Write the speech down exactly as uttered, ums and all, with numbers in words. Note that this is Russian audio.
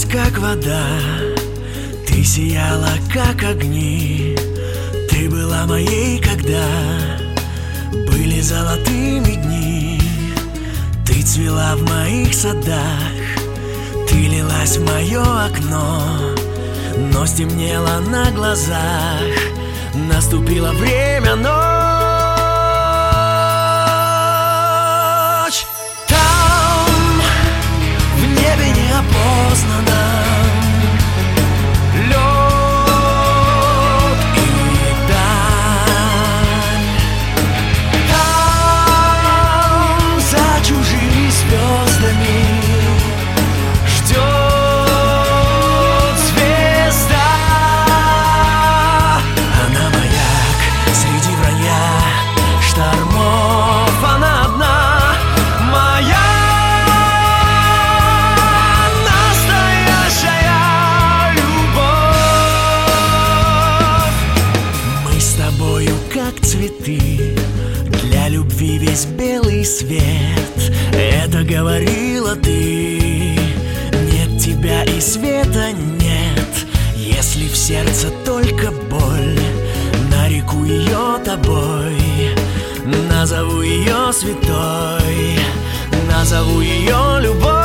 как вода, ты сияла, как огни. Ты была моей, когда были золотыми дни. Ты цвела в моих садах, ты лилась в мое окно, но стемнело на глазах. Наступило время ночь. Там в небе неопознанно лед и даль. Там за чужими звездами ждет звезда. Она маяк среди вранья штормов, она одна моя настоящая любовь. Мы с тобою как цветы, для любви весь белый свет. Это говорила ты. Нет тебя и света нет, если в сердце только боль. Нареку ее тобой, назову ее святой, назову ее любовь.